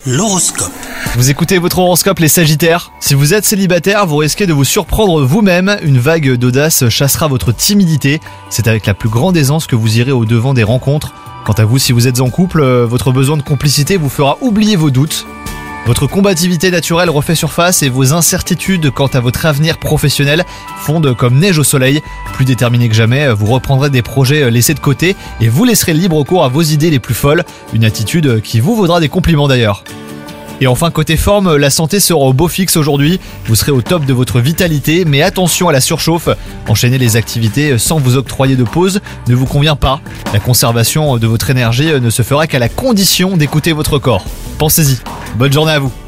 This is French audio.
L'horoscope. Vous écoutez votre horoscope les Sagittaires. Si vous êtes célibataire, vous risquez de vous surprendre vous-même. Une vague d'audace chassera votre timidité. C'est avec la plus grande aisance que vous irez au-devant des rencontres. Quant à vous, si vous êtes en couple, votre besoin de complicité vous fera oublier vos doutes. Votre combativité naturelle refait surface et vos incertitudes quant à votre avenir professionnel fondent comme neige au soleil. Plus déterminé que jamais, vous reprendrez des projets laissés de côté et vous laisserez libre cours à vos idées les plus folles. Une attitude qui vous vaudra des compliments d'ailleurs. Et enfin côté forme, la santé sera au beau fixe aujourd'hui. Vous serez au top de votre vitalité, mais attention à la surchauffe. Enchaîner les activités sans vous octroyer de pause ne vous convient pas. La conservation de votre énergie ne se fera qu'à la condition d'écouter votre corps. Pensez-y. Bonne journée à vous.